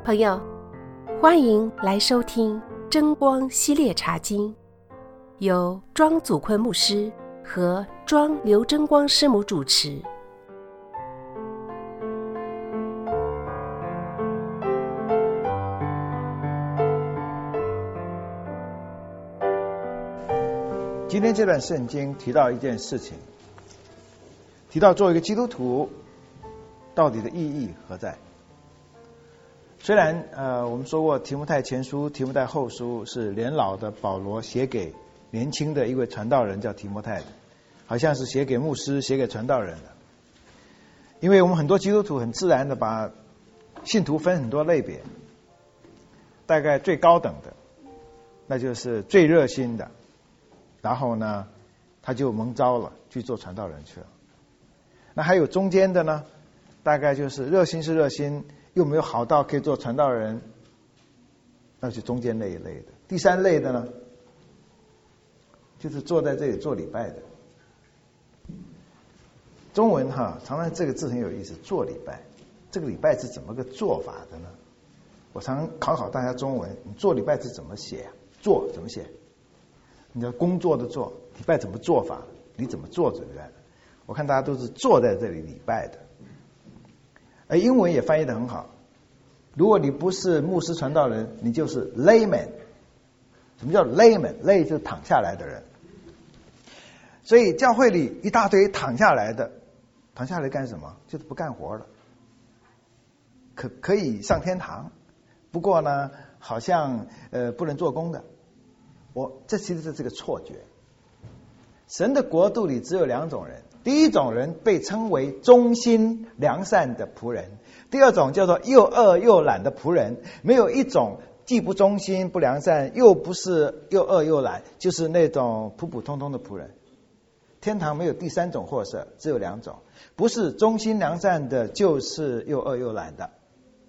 朋友，欢迎来收听真光系列茶经，由庄祖坤牧师和庄刘真光师母主持。 今天这段圣经提到一件事情，提到做一个基督徒到底的意义何在。虽然我们说过提摩太前书、提摩太后书是年老的保罗写给年轻的一位传道人叫提摩太的，好像是写给牧师、写给传道人的。因为我们很多基督徒很自然的把信徒分很多类别，大概最高等的那就是最热心的，然后呢他就蒙召了去做传道人去了。那还有中间的呢，大概就是热心是热心，又没有好到可以做传道人，那就中间那一类的。第三类的呢，就是坐在这里做礼拜的。中文常常这个字很有意思，做礼拜，这个礼拜是怎么个做法的呢？我常考大家中文，你做礼拜是怎么写啊？做怎么写？你要工作的做，礼拜怎么做法？你怎么做礼拜的？我看大家都是坐在这里礼拜的。而英文也翻译得很好，如果你不是牧师传道人，你就是 layman。 什么叫 layman？ lay 就是躺下来的人。所以教会里一大堆躺下来的，躺下来干什么？就是不干活了，可以上天堂，不过呢好像不能做工的。这其实是这个错觉。神的国度里只有两种人，第一种人被称为忠心良善的仆人，第二种叫做又恶又懒的仆人。没有一种既不忠心不良善，又不是又恶又懒，就是那种普普通通的仆人。天堂没有第三种货色，只有两种，不是忠心良善的，就是又恶又懒的。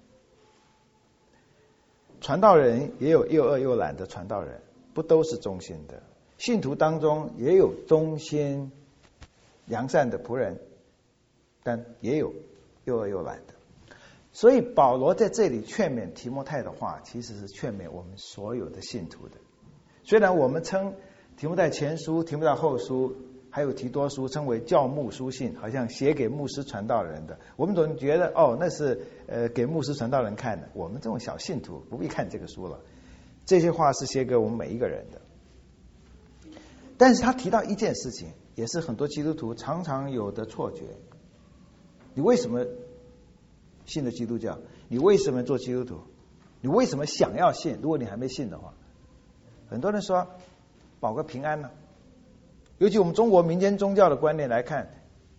传道人也有又恶又懒的传道人，不都是忠心的。信徒当中也有忠心良善的仆人，但也有又恶又懒的。所以保罗在这里劝勉提摩太的话，其实是劝勉我们所有的信徒的。虽然我们称提摩太前书、提摩太后书还有提多书称为教牧书信，好像写给牧师传道人的，我们总觉得那是给牧师传道人看的，我们这种小信徒不必看这个书了。这些话是写给我们每一个人的。但是他提到一件事情，也是很多基督徒常常有的错觉。你为什么信的基督教？你为什么做基督徒？你为什么想要信？如果你还没信的话，很多人说保个平安呢。尤其我们中国民间宗教的观念来看，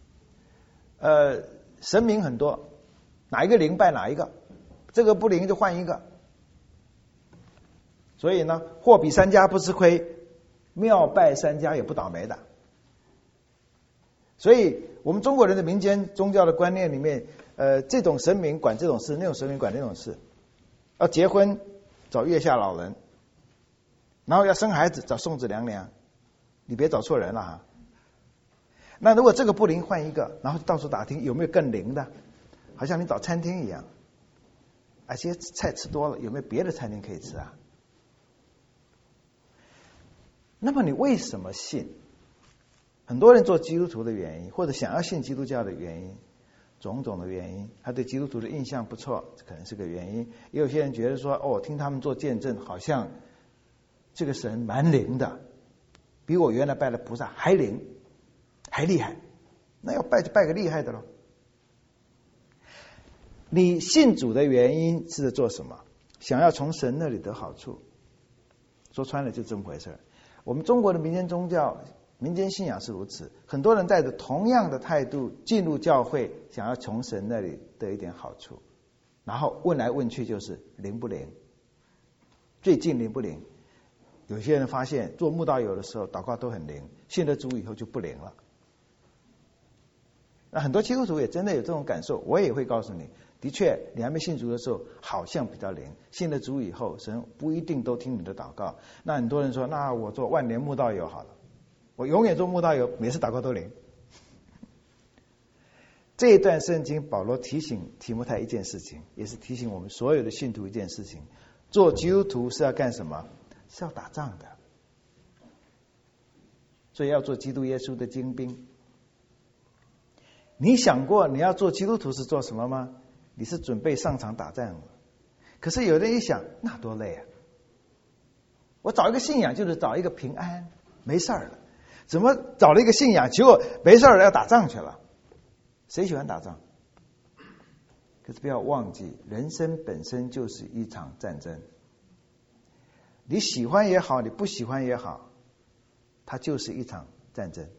神明很多，哪一个灵拜哪一个，这个不灵就换一个。所以呢，货比三家不吃亏，庙拜三家也不倒霉的。所以我们中国人的民间宗教的观念里面，这种神明管这种事，那种神明管那种事。要结婚找月下老人，然后要生孩子找送子娘娘，你别找错人了哈。那如果这个不灵换一个，然后到处打听有没有更灵的，好像你找餐厅一样，而且菜吃多了，有没有别的餐厅可以吃啊？那么你为什么信？很多人做基督徒的原因，或者想要信基督教的原因，种种的原因，他对基督徒的印象不错，这可能是个原因。也有些人觉得说，听他们做见证，好像这个神蛮灵的，比我原来拜的菩萨还灵还厉害，那要拜就拜个厉害的咯。你信主的原因是在做什么？想要从神那里得好处，说穿了就这么回事。我们中国的民间宗教、民间信仰是如此，很多人带着同样的态度进入教会，想要从神那里得一点好处，然后问来问去就是灵不灵，最近灵不灵。有些人发现做慕道友的时候祷告都很灵，信了主以后就不灵了。那很多基督徒也真的有这种感受，我也会告诉你，的确你还没信主的时候好像比较灵，信了主以后神不一定都听你的祷告。那很多人说，那我做万年慕道友好了，我永远做慕道友，每次祷告都灵。 这一段圣经保罗提醒提摩太一件事情，也是提醒我们所有的信徒一件事情，做基督徒是要干什么？是要打仗的，所以要做基督耶稣的精兵。你想过你要做基督徒是做什么吗？你是准备上场打仗。可是有人一想，那多累啊，我找一个信仰就是找一个平安，没事儿了，怎么找了一个信仰结果没事了，要打仗去了？谁喜欢打仗？可是不要忘记，人生本身就是一场战争，你喜欢也好，你不喜欢也好，它就是一场战争。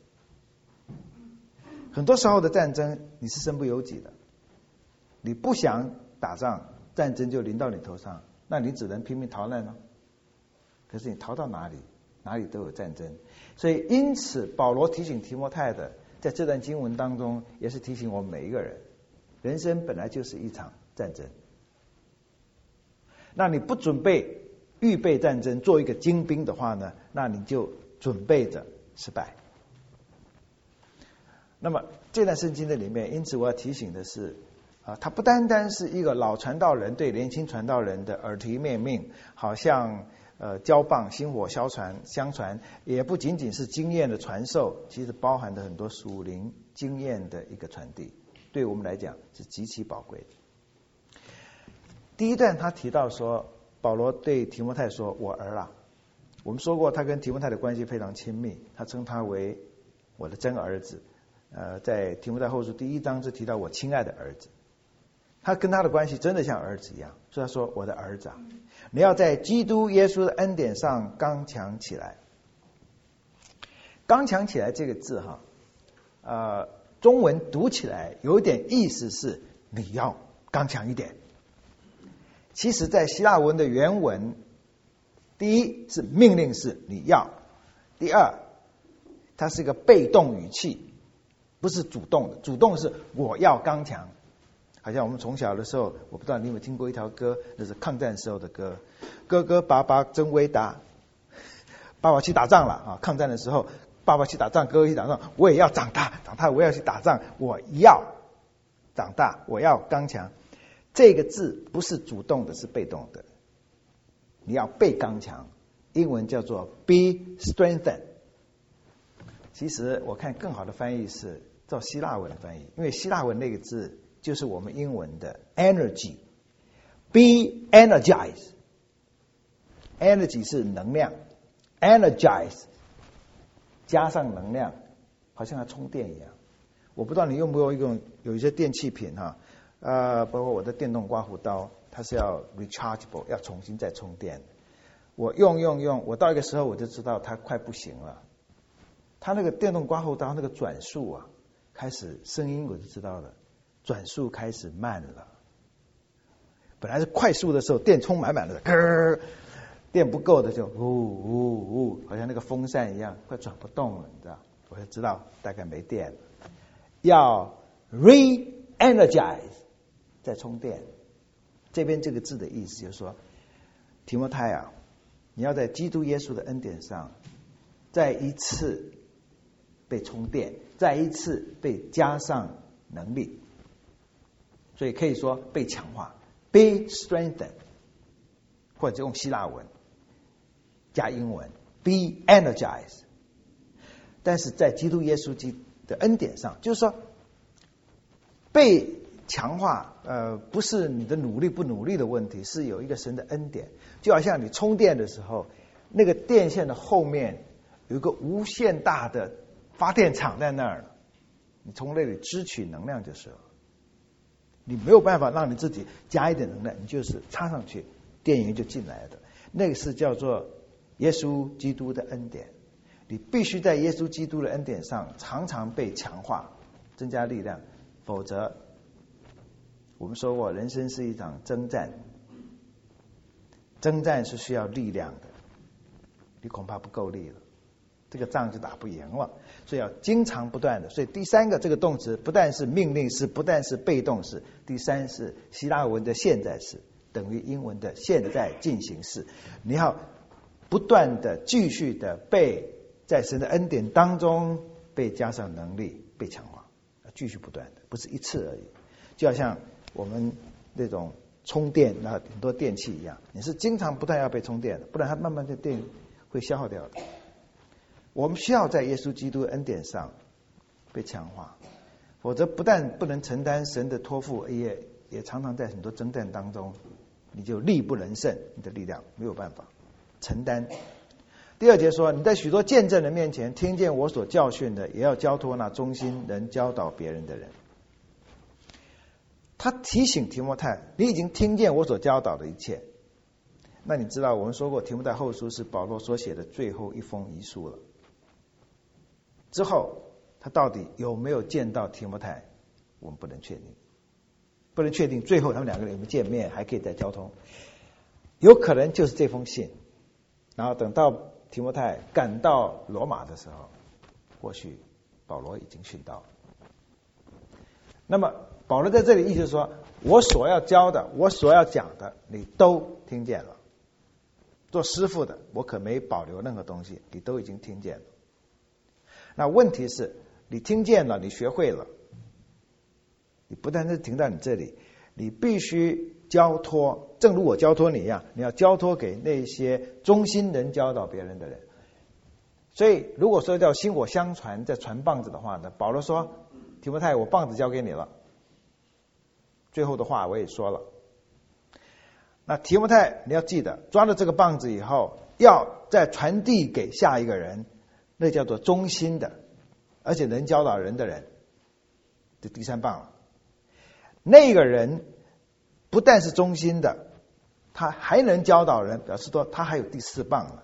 很多时候的战争你是身不由己的，你不想打仗，战争就临到你头上，那你只能拼命逃难了。可是你逃到哪里，哪里都有战争。所以因此保罗提醒提摩太的，在这段经文当中也是提醒我们每一个人，人生本来就是一场战争。那你不准备预备战争，做一个精兵的话呢，那你就准备着失败。那么这段圣经的里面，因此我要提醒的是它不单单是一个老传道人对年轻传道人的耳提面命，好像交棒薪火相传，也不仅仅是经验的传授，其实包含的很多属灵经验的一个传递，对我们来讲是极其宝贵的。第一段他提到说，保罗对提摩太说，我儿啊，我们说过他跟提摩太的关系非常亲密，他称他为我的真儿子。在提摩太后书第1章就提到我亲爱的儿子，他跟他的关系真的像儿子一样，所以他说我的儿子啊，你要在基督耶稣的恩典上刚强起来。刚强起来这个字中文读起来有点意思是你要刚强一点，其实在希腊文的原文，第一是命令式你要，第二它是一个被动语气，不是主动的，主动是我要刚强。好像我们从小的时候，我不知道你有没有听过一条歌，那是抗战时候的歌，哥哥爸爸真伟大，爸爸去打仗了啊！抗战的时候，爸爸去打仗，哥哥去打仗，我也要长大，我也要去打仗，我要长大，我要刚强。这个字不是主动的，是被动的，你要被刚强，英文叫做 be strengthened。其实我看更好的翻译是照希腊文翻译，因为希腊文那个字就是我们英文的 energy， be energized， energy 是能量， energize 加上能量，好像要充电一样。我不知道你用不用有一些电器品包括我的电动刮胡刀，它是要 rechargeable， 要重新再充电。我用，我到一个时候我就知道它快不行了。它那个电动刮胡刀那个转速开始声音我就知道了，转速开始慢了。本来是快速的时候，电充满了，电不够的就好像那个风扇一样，快转不动了，你知道？我就知道大概没电了，要 re-energize 再充电。这边这个字的意思就是说，提摩太啊，你要在基督耶稣的恩典上再一次被充电，再一次被加上能力，所以可以说被强化 be strengthened， 或者用希腊文加英文 be energized。 但是在基督耶稣的恩典上，就是说被强化不是你的努力不努力的问题，是有一个神的恩典。就好像你充电的时候，那个电线的后面有一个无限大的发电厂在那儿，你从那里支取能量就是了。你没有办法让你自己加一点能量，你就是插上去，电源就进来的。那个是叫做耶稣基督的恩典。你必须在耶稣基督的恩典上常常被强化，增加力量，否则我们说过，人生是一场征战，征战是需要力量的，你恐怕不够力了，这个仗就打不赢了。所以要经常不断的。所以第三个这个动词不但是命令式，不但是被动式，第三是希腊文的现在式，等于英文的现在进行式。你要不断的继续的被在神的恩典当中被加上能力，被强化。 继续不断的，不是一次而已。就好像我们那种充电很多电器一样，你是经常不断要被充电的，不然它慢慢的电会消耗掉的。我们需要在耶稣基督恩典上被强化，否则不但不能承担神的托付，也常常在很多征战当中，你就力不能胜，你的力量没有办法承担。第二节说，你在许多见证人面前听见我所教训的，也要交托那忠心能教导别人的人。他提醒提摩太，你已经听见我所教导的一切。那你知道我们说过提摩太后书是保罗所写的最后一封遗书了。之后他到底有没有见到提摩太，我们不能确定，不能确定最后他们两个人有没有见面，还可以再交通。有可能就是这封信，然后等到提摩太赶到罗马的时候，或许保罗已经殉道了。那么保罗在这里意思是说，我所要教的，我所要讲的，你都听见了。做师父的，我可没保留任何东西，你都已经听见了。那问题是，你听见了，你学会了，你不但是停在你这里，你必须交托，正如我交托你一样，你要交托给那些忠心能教导别人的人。所以如果说叫薪火相传，在传棒子的话呢，保罗说，提摩太，我棒子交给你了，最后的话我也说了。那提摩太你要记得，抓了这个棒子以后，要再传递给下一个人，那叫做忠心的，而且能教导人的人，这第三棒了。那个人不但是忠心的，他还能教导人，表示说他还有第四棒了。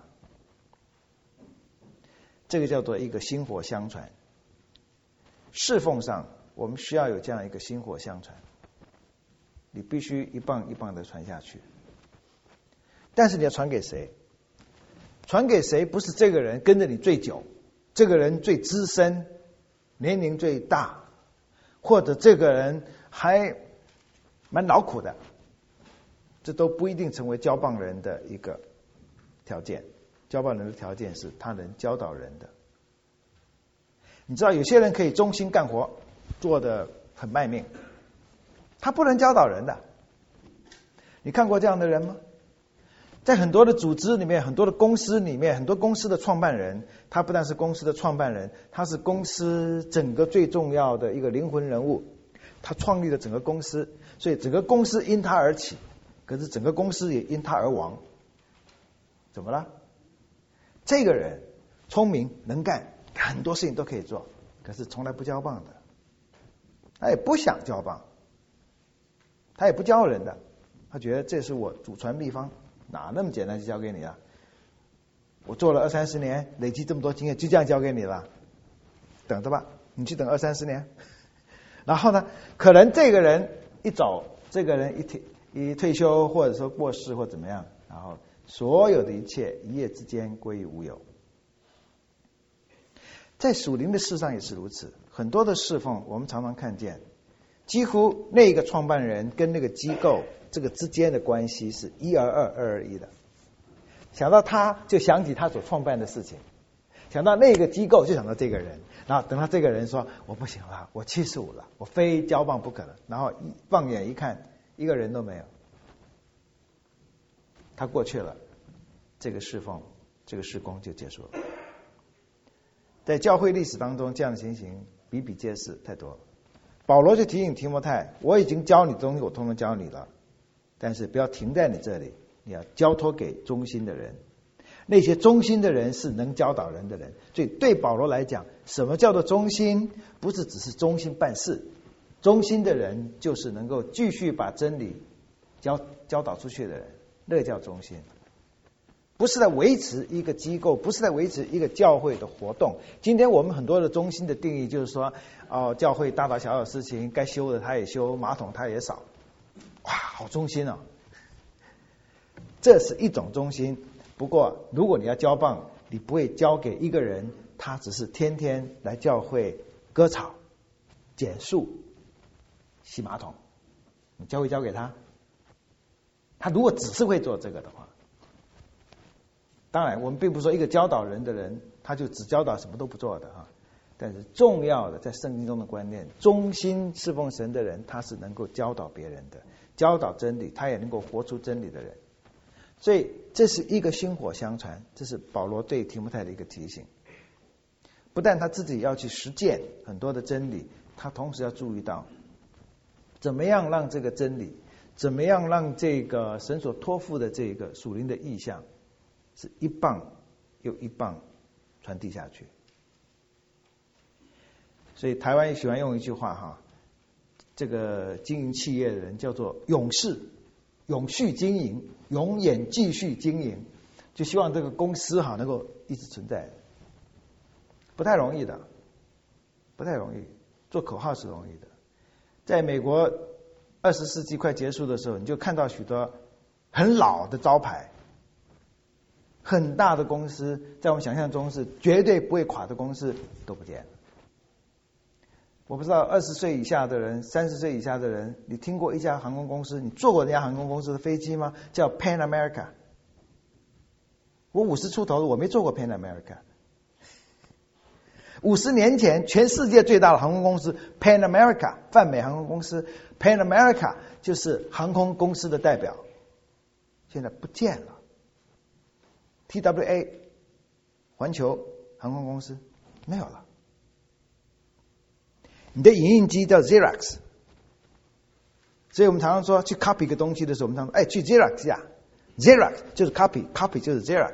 这个叫做一个薪火相传。侍奉上我们需要有这样一个薪火相传，你必须一棒一棒的传下去。但是你要传给谁？传给谁不是这个人跟着你最久，这个人最资深，年龄最大，或者这个人还蛮劳苦的，这都不一定成为交棒人的一个条件。交棒人的条件是他能教导人的。你知道有些人可以忠心干活，做得很卖命，他不能教导人的。你看过这样的人吗？在很多的组织里面，很多的公司里面，很多公司的创办人，他不但是公司的创办人，他是公司整个最重要的一个灵魂人物，他创立了整个公司，所以整个公司因他而起，可是整个公司也因他而亡。怎么了？这个人聪明能干，很多事情都可以做，可是从来不交棒的，他也不想交棒，他也不教人的，他觉得这是我祖传秘方，哪那么简单就交给你了？我做了20-30年，累积这么多经验，就这样交给你了，等着吧，你去等20-30年。然后呢，可能这个人一走，这个人一退休，或者说过世或怎么样，然后所有的一切一夜之间归于无有。在属灵的事上也是如此，很多的侍奉我们常常看见，几乎那个创办人跟那个机构这个之间的关系是1+2，2+1的。想到他就想起他所创办的事情，想到那个机构就想到这个人，然后等到这个人说我不行了，我75了，我非交棒不可了，然后放眼一看，一个人都没有，他过去了，这个侍奉这个事工就结束了。在教会历史当中，这样的情形比比皆是，太多了。保罗就提醒提摩太，我已经教你的东西我通通教你了，但是不要停在你这里，你要交托给忠心的人。那些忠心的人是能教导人的人。所以对保罗来讲，什么叫做忠心？不是只是忠心办事，忠心的人就是能够继续把真理教导出去的人，那叫忠心。不是在维持一个机构，不是在维持一个教会的活动。今天我们很多的忠心的定义就是说，教会大大小小的事情该修的他也修，马桶他也扫，哇，好忠心哦。这是一种忠心。不过如果你要交棒，你不会交给一个人，他只是天天来教会割草、捡树、洗马桶，你交给他。他如果只是会做这个的话，当然我们并不是说一个教导人的人他就只教导什么都不做的啊。 但是重要的在圣经中的观念，忠心侍奉神的人，他是能够教导别人的，教导真理，他也能够活出真理的人。所以这是一个薪火相传，这是保罗对提摩太的一个提醒。不但他自己要去实践很多的真理，他同时要注意到怎么样让这个真理，怎么样让这个神所托付的这个属灵的意象是一棒又一棒传递下去。所以台湾喜欢用一句话哈，这个经营企业的人叫做永士，永续经营，永远继续经营，就希望这个公司哈能够一直存在。不太容易的，不太容易，做口号是容易的。在美国20世纪快结束的时候，你就看到许多很老的招牌，很大的公司，在我们想象中是绝对不会垮的公司都不见了。我不知道20岁以下的人，30岁以下的人，你听过一家航空公司，你坐过那家航空公司的飞机吗？叫 Pan America。我50出头，我没坐过 Pan America。50年前，全世界最大的航空公司 Pan America 泛美航空公司 Pan America 就是航空公司的代表，现在不见了。TWA 环球航空公司没有了。你的影印机叫 Xerox， 所以我们常常说去 copy 一个东西的时候，我们常说去 Xerox 呀 ，Xerox 就是 copy 就是 Xerox。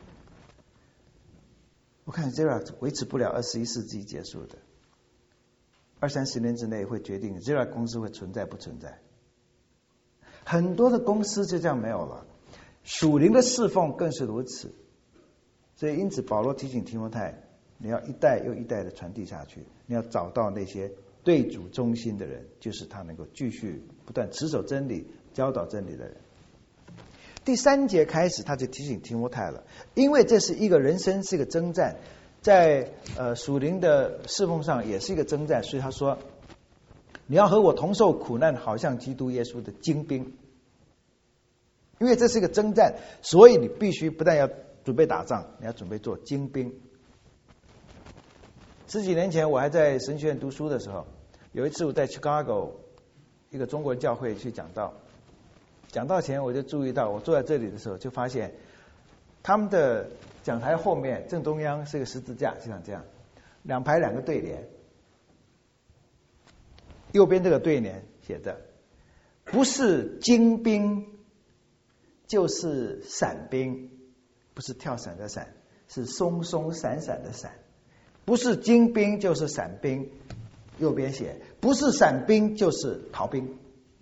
我看 Xerox 维持不了21世纪结束的，20-30年之内会决定 Xerox 公司会存在不存在。很多的公司就这样没有了，属灵的侍奉更是如此。所以因此保罗提醒提摩太，你要一代又一代的传递下去，你要找到那些对主忠心的人，就是他能够继续不断持守真理、教导真理的人。第3节开始，他就提醒提摩太了，因为这是一个人生，是一个征战，在属灵的侍奉上也是一个征战，所以他说，你要和我同受苦难，好像基督耶稣的精兵。因为这是一个征战，所以你必须不但要准备打仗，你要准备做精兵。10几年前我还在神学院读书的时候，有一次我在 Chicago 一个中国教会去讲道，讲道前我就注意到，我坐在这里的时候就发现他们的讲台后面正中央是个十字架，就像这样，2排2个对联，右边这个对联写着，不是精兵就是散兵，不是跳伞的伞，是松松散散的散，不是精兵就是散兵，右边写不是散兵就是逃兵，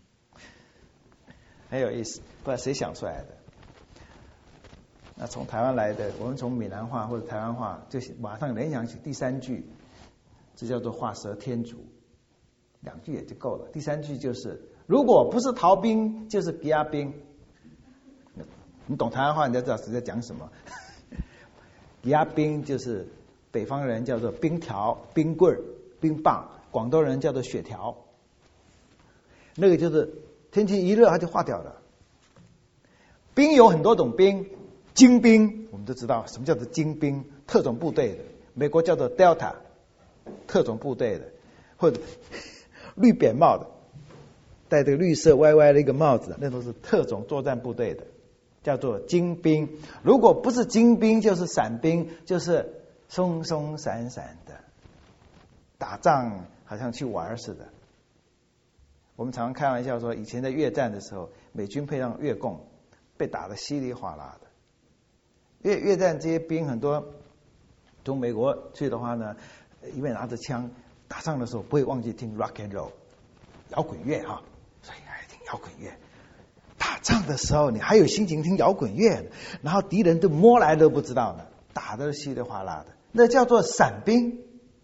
很有意思，不知道谁想出来的。那从台湾来的，我们从闽南话或者台湾话就马上联想起第3句，这叫做画蛇添足，2句也就够了。第3句就是如果不是逃兵就是吉亚兵，你懂台湾话你就知道是在讲什么。吉亚兵就是北方人叫做冰条、冰棍、冰棒，广东人叫做雪条，那个就是天气一热它就化掉了。兵有很多种兵，精兵我们都知道什么叫做精兵，特种部队的，美国叫做 Delta 特种部队的，或者绿扁帽的，戴这个绿色歪歪的一个帽子，那都是特种作战部队的，叫做精兵。如果不是精兵就是散兵，就是松松散散的，打仗好像去玩似的。我们常常开玩笑说，以前在越战的时候，美军配上越共，被打得稀里哗啦的。越战这些兵很多从美国去的话呢，因为拿着枪，打仗的时候不会忘记听 rock and roll 摇滚乐哈，所以还听摇滚乐。打仗的时候你还有心情听摇滚乐，然后敌人都摸来都不知道呢，打得稀里哗啦的，那叫做散兵。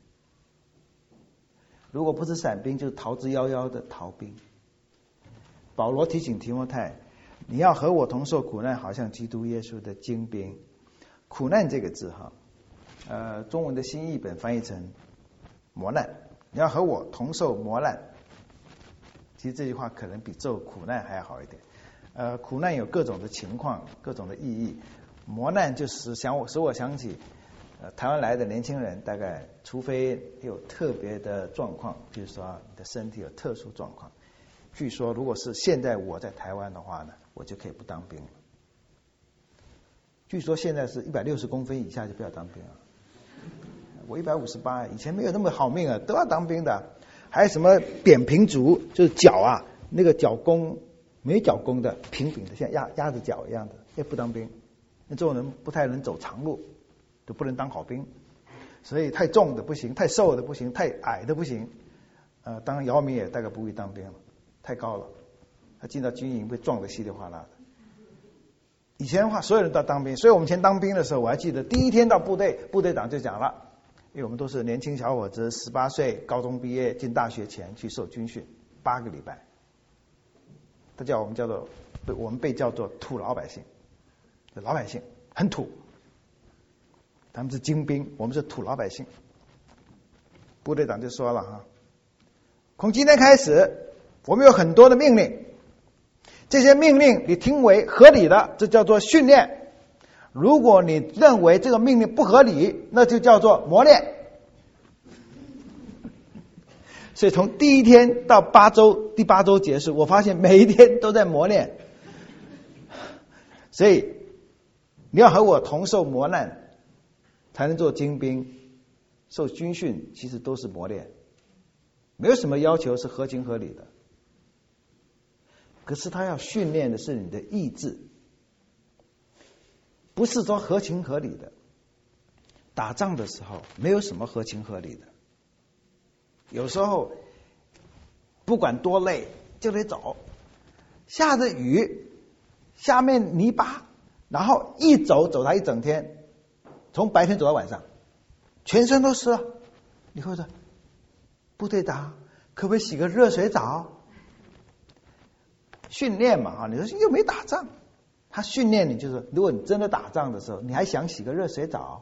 如果不是散兵，就是逃之夭夭的逃兵。保罗提醒提摩太，你要和我同受苦难，好像基督耶稣的精兵。苦难这个字哈，中文的新译本翻译成磨难，你要和我同受磨难。其实这句话可能比咒苦难还要好一点。苦难有各种的情况，各种的意义。磨难就是使我想起台湾来的年轻人，大概除非有特别的状况，比如说你的身体有特殊状况，据说如果是现在我在台湾的话呢，我就可以不当兵了。据说现在是160公分以下就不要当兵了。我158，以前没有那么好命啊，都要当兵的。还有什么扁平足，就是脚啊，那个脚弓没脚弓的，平平的，像鸭子脚一样的，也不当兵。那这种人不太能走长路，就不能当好兵。所以太重的不行，太瘦的不行，太矮的不行。当姚明也大概不会当兵了，太高了，他进到军营被撞得稀里哗啦的。以前的话，所有人都要当兵，所以我们以前当兵的时候，我还记得第一天到部队，部队长就讲了，因为我们都是年轻小伙子，18岁，高中毕业，进大学前去受军训8个礼拜。他叫我们我们被叫做土老百姓，老百姓很土，他们是精兵，我们是土老百姓。部队长就说了哈，从今天开始，我们有很多的命令。这些命令你听为合理的，这叫做训练。如果你认为这个命令不合理，那就叫做磨练。所以从第1天到8周，第8周结束，我发现每一天都在磨练。所以你要和我同受磨难，才能做精兵。受军训其实都是磨练，没有什么要求是合情合理的。可是他要训练的是你的意志，不是说合情合理的。打仗的时候没有什么合情合理的，有时候不管多累就得走，下着雨，下面泥巴，然后一走他一整天，从白天走到晚上，全身都湿了。你会说，部队长可不可以洗个热水澡？训练嘛啊，你说又没打仗，他训练你就是，如果你真的打仗的时候，你还想洗个热水澡？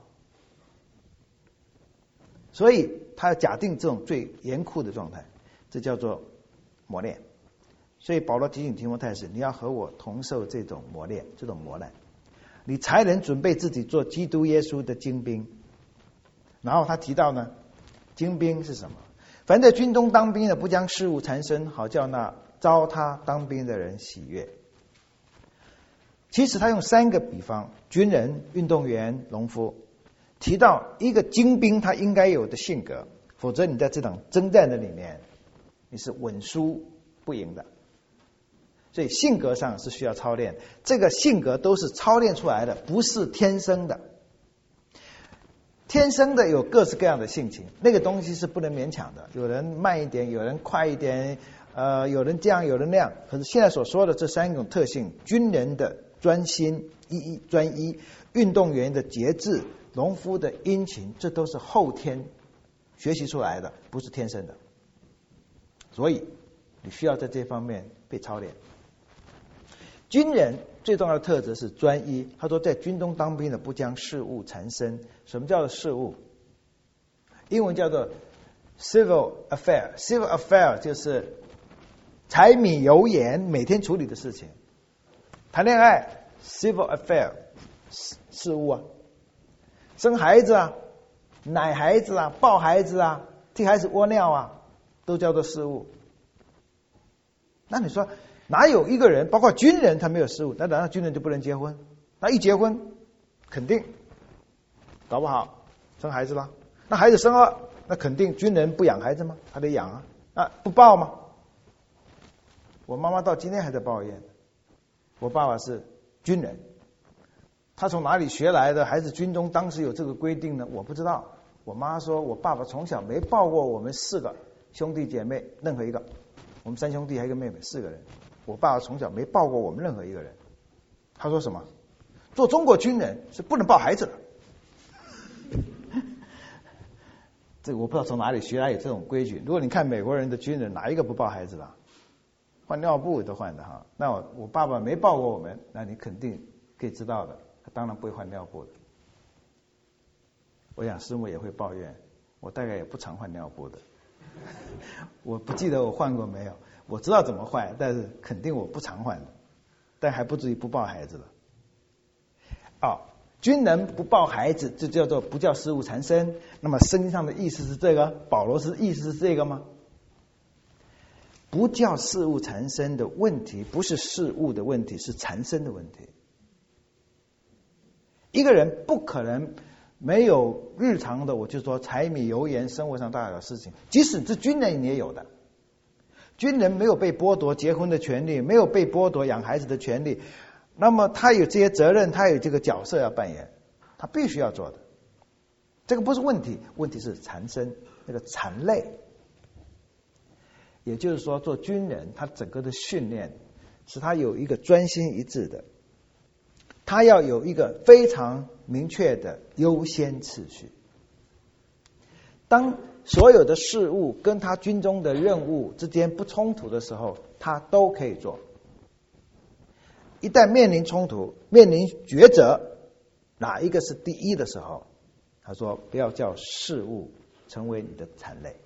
所以他要假定这种最严酷的状态，这叫做磨练。所以保罗提醒提摩太是，你要和我同受这种磨练，这种磨难，你才能准备自己做基督耶稣的精兵。然后他提到呢，精兵是什么？凡在军中当兵的，不将事物缠身，好叫那招他当兵的人喜悦。其实他用3个比方：军人、运动员、农夫，提到一个精兵他应该有的性格，否则你在这场征战的里面你是稳输不赢的。所以性格上是需要操练，这个性格都是操练出来的，不是天生的。天生的有各式各样的性情，那个东西是不能勉强的，有人慢一点，有人快一点，有人这样，有人那样。可是现在所说的这3种特性，军人的专心专一，运动员的节制，农夫的殷勤，这都是后天学习出来的，不是天生的。所以你需要在这方面被操练。军人最重要的特质是专一。他说，在军中当兵的不将事务缠身。什么叫做事务？英文叫做 civil affair。civil affair 就是柴米油盐每天处理的事情。谈恋爱 civil affair 事务啊，生孩子啊，奶孩子啊，抱孩子啊，替孩子屙尿啊，都叫做事务。那你说哪有一个人，包括军人，他没有事务？那难道军人就不能结婚？那一结婚，肯定搞不好生孩子了。那孩子生了，那肯定军人不养孩子吗？他得养啊，不抱吗？我妈妈到今天还在抱怨，我爸爸是军人，他从哪里学来的？还是军中当时有这个规定呢？我不知道。我妈说，我爸爸从小没抱过我们4个兄弟姐妹任何一个，我们3兄弟还有一个妹妹，4个人。我爸爸从小没抱过我们任何一个人。他说什么？做中国军人是不能抱孩子的。这个我不知道从哪里学来有这种规矩。如果你看美国人的军人，哪一个不抱孩子的？换尿布都换的哈。那我爸爸没抱过我们，那你肯定可以知道的，他当然不会换尿布的。我想师母也会抱怨，我大概也不常换尿布的。我不记得我换过没有，我知道怎么换，但是肯定我不常换的，但还不至于不抱孩子了。 军人不抱孩子，这叫做不叫事物缠身。那么圣经上的意思是这个，保罗是意思是这个吗？不叫事物缠身的问题，不是事物的问题，是缠身的问题。一个人不可能没有日常的，我就说柴米油盐生活上大小事情，即使是军人也有的。军人没有被剥夺结婚的权利，没有被剥夺养孩子的权利，那么他有这些责任，他有这个角色要扮演，他必须要做的。这个不是问题，问题是缠身，那个缠累。也就是说，做军人他整个的训练使他有一个专心一致的，他要有一个非常明确的优先次序。当所有的事物跟他军中的任务之间不冲突的时候，他都可以做。一旦面临冲突，面临抉择，哪一个是第一的时候，他说不要叫事物成为你的缠累。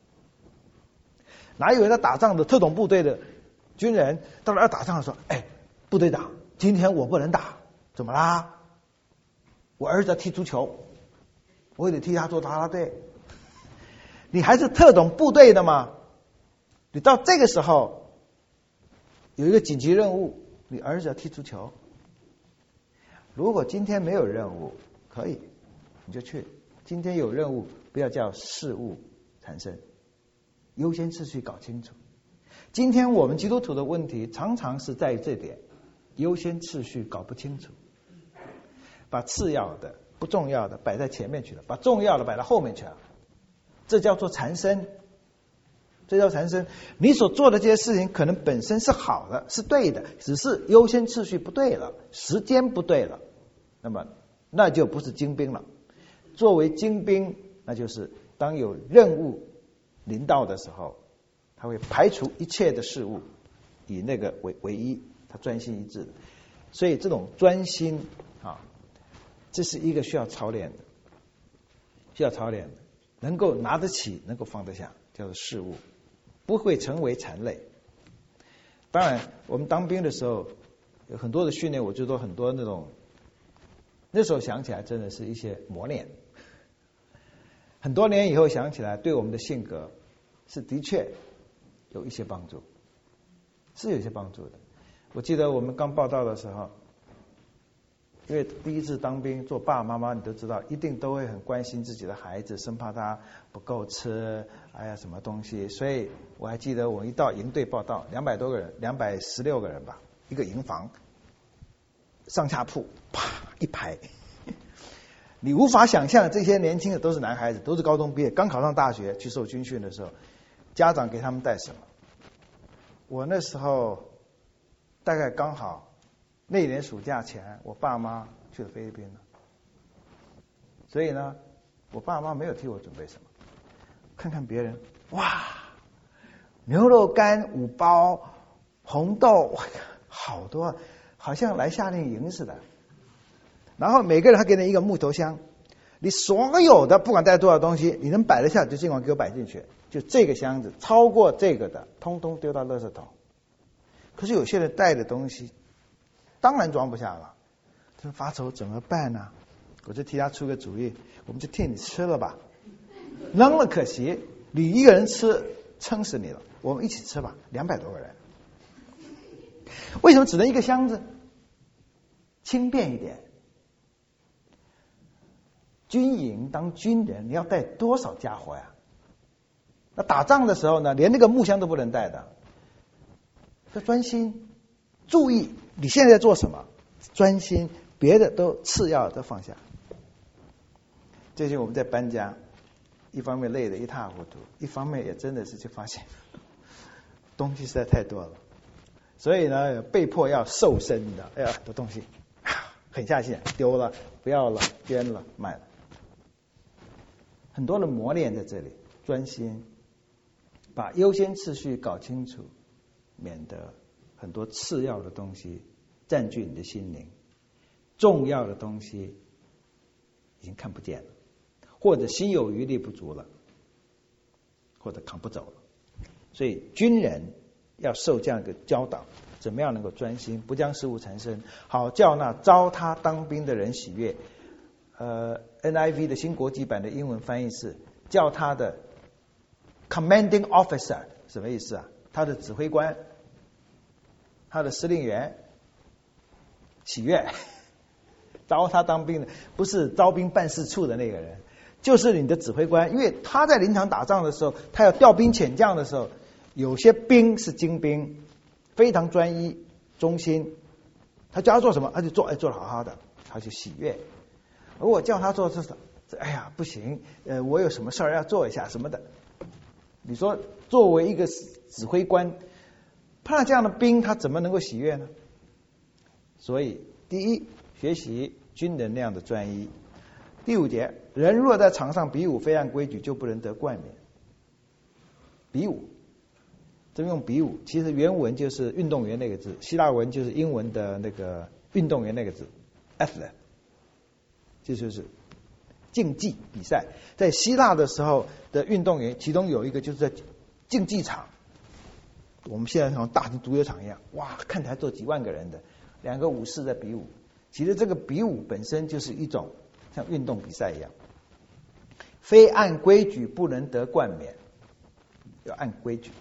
哪有在打仗的特种部队的军人到了要打仗的时候，哎，部队长，今天我不能打，怎么啦？我儿子要踢足球，我也得替他做啦啦队。你还是特种部队的嘛？你到这个时候有一个紧急任务，你儿子要踢足球。如果今天没有任务，可以你就去。今天有任务，不要叫事物缠身，优先次序搞清楚。今天我们基督徒的问题常常是在于这点，优先次序搞不清楚，把次要的不重要的摆在前面去了，把重要的摆到后面去了，这叫做缠身。这叫缠身。你所做的这些事情可能本身是好的，是对的，只是优先次序不对了，时间不对了，那么那就不是精兵了。作为精兵，那就是当有任务临到的时候，他会排除一切的事物，以那个为一，他专心一致的。所以这种专心啊，这是一个需要操练的，需要操练的，能够拿得起，能够放得下，叫做事物，不会成为缠累。当然，我们当兵的时候有很多的训练，我就说很多那种，那时候想起来真的是一些磨练。很多年以后想起来，对我们的性格是的确有一些帮助，是有一些帮助的。我记得我们刚报到的时候，因为第一次当兵，做爸爸妈妈你都知道，一定都会很关心自己的孩子，生怕他不够吃，哎呀什么东西。所以我还记得我一到营队报到，200多个人，216个人吧，一个营房，上下铺，啪一排。你无法想象，这些年轻的都是男孩子，都是高中毕业，刚考上大学去受军训的时候，家长给他们带什么？我那时候大概刚好那年暑假前，我爸妈去了菲律宾了，所以呢，我爸妈没有替我准备什么。看看别人，哇，牛肉干5包，红豆好多，好像来夏令营似的。然后每个人还给你一个木头箱，你所有的不管带多少东西，你能摆得下就尽管给我摆进去。就这个箱子，超过这个的，通通丢到垃圾桶。可是有些人带的东西，当然装不下了。他说发愁怎么办呢？我就替他出个主意，我们就替你吃了吧，扔了可惜，你一个人吃撑死你了，我们一起吃吧，200多个人。为什么只能一个箱子？轻便一点。军营当军人，你要带多少家伙呀？那打仗的时候呢，连那个木箱都不能带的。要专心，注意你现在在做什么，专心，别的都次要的放下。最近我们在搬家，一方面累得一塌糊涂，一方面也真的是就发现东西实在太多了，所以呢，被迫要瘦身的，哎呀，很多东西狠下心丢了，不要了，捐了，卖了。很多的磨练在这里，专心，把优先次序搞清楚，免得很多次要的东西占据你的心灵，重要的东西已经看不见了，或者心有余力不足了，或者扛不走了。所以军人要受这样一个教导， 怎么样能够专心，不将事物缠身，好叫那招他当兵的人喜悦。NIV 的新国际版的英文翻译是叫他的 commanding officer， 什么意思啊？他的指挥官，他的司令员喜悦。招他当兵的不是招兵办事处的那个人，就是你的指挥官。因为他在临场打仗的时候，他要调兵遣将的时候，有些兵是精兵，非常专一忠心，他叫他做什么他就做，做得好好的，他就喜悦。如果叫他做这哎呀不行，我有什么事儿要做一下什么的，你说作为一个指挥官，碰到这样的兵，他怎么能够喜悦呢？所以第一，学习军人那样的专一。第5节，人若在场上比武，非按规矩，就不能得冠冕。比武，这用比武，其实原文就是运动员那个字，希腊文就是英文的那个运动员那个字 athlete， 这就是竞技比赛。在希腊的时候的运动员，其中有一个就是在竞技场，我们现在像大型足球场一样，哇，看台坐几万个人的，2个武士在比武。其实这个比武本身就是一种像运动比赛一样，非按规矩不能得冠冕，要按规矩。